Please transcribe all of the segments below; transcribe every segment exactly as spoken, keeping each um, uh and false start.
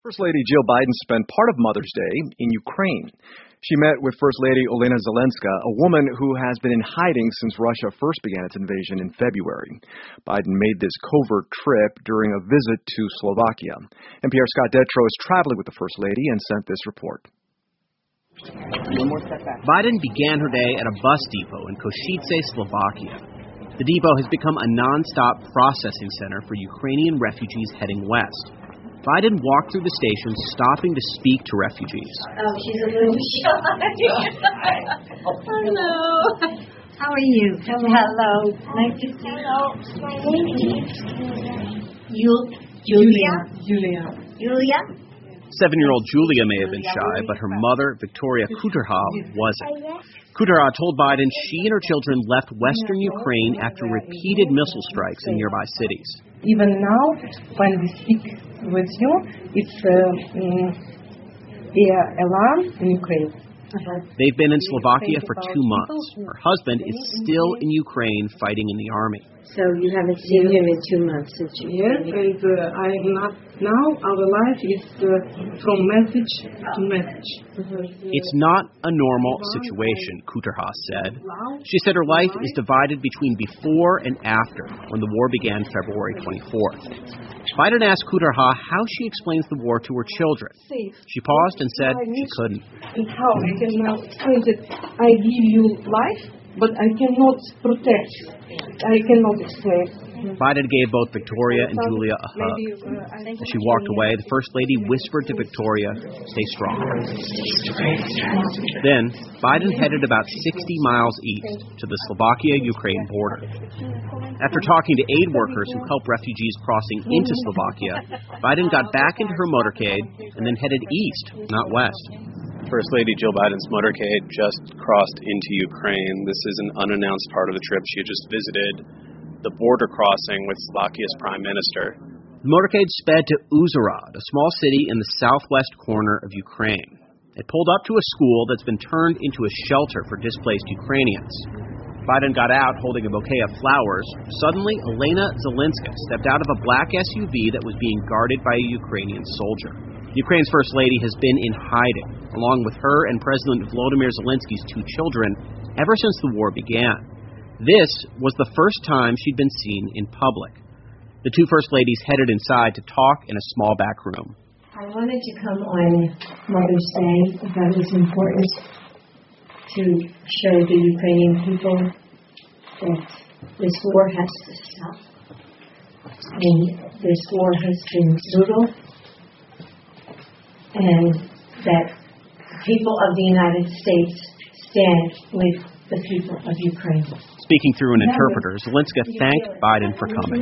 First Lady Jill Biden spent part of Mother's Day in Ukraine. She met with First Lady Olena Zelenska, a woman who has been in hiding since Russia first began its invasion in February. Biden made this covert trip during a visit to Slovakia. N P R Scott Detrow is traveling with the First Lady and sent this report. Biden began her day at a bus depot in Košice, Slovakia. The depot has become a non-stop processing center for Ukrainian refugees heading west. Biden walked through the station, stopping to speak to refugees. Oh, she's a little shy. Hello. How are you? Hello. Nice to see you. My name is Julia. Julia. Julia. Seven-year-old Julia may have been shy, but her mother, Victoria Kuterha, wasn't. Kuterha told Biden she and her children left western Ukraine after repeated missile strikes in nearby cities. Even now, when we speak with you, it's uh, um, air alarm in Ukraine. They've been in Slovakia for two months. Her husband is still in Ukraine fighting in the army. So you haven't seen him in two months, did you? Yes, and uh, I am not. Now our life is uh, from message to message. It's not a normal situation, Kuterha said. She said her life is divided between before and after, when the war began February twenty-fourth. Biden asked Kuterha how she explains the war to her children. She paused and said she couldn't. And how I can now explain that I give you life, but I cannot protect you. I cannot explain. Biden gave both Victoria and Julia a hug. As she walked away, the First Lady whispered to Victoria, "Stay strong." Then, Biden headed about sixty miles east to the Slovakia-Ukraine border. After talking to aid workers who help refugees crossing into Slovakia, Biden got back into her motorcade and then headed east, not west. First Lady Jill Biden's motorcade just crossed into Ukraine. This is an unannounced part of the trip. She had just visited the border crossing with Slovakia's prime minister. The motorcade sped to Uzhhorod, a small city in the southwest corner of Ukraine. It pulled up to a school that's been turned into a shelter for displaced Ukrainians. Biden got out holding a bouquet of flowers. Suddenly, Olena Zelenska stepped out of a black S U V that was being guarded by a Ukrainian soldier. Ukraine's First Lady has been in hiding, along with her and President Volodymyr Zelensky's two children, ever since the war began. This was the first time she'd been seen in public. The two First Ladies headed inside to talk in a small back room. I wanted to come on Mother's Day. I thought it was important to show the Ukrainian people that this war has to stop. And this war has been brutal. And that people of the United States stand with the people of Ukraine. Speaking through an interpreter, Zelenska thanked Biden for coming.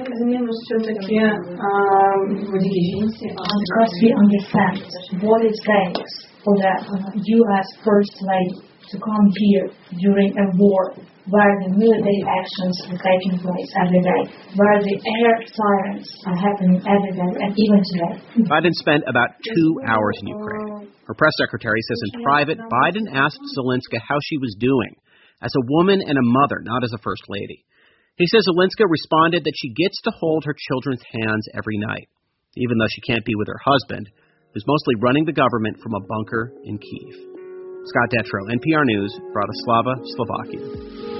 Because we understand what it takes for the U S First Lady to come here during a war where the military actions are taking place every day, where the air sirens are happening every day, and even today. Biden spent about two hours in Ukraine. Her press secretary says in private, Biden asked Zelenska how she was doing, as a woman and a mother, not as a First Lady. He says Zelenska responded that she gets to hold her children's hands every night, even though she can't be with her husband, who's mostly running the government from a bunker in Kyiv. Scott Detrow, N P R News, Bratislava, Slovakia.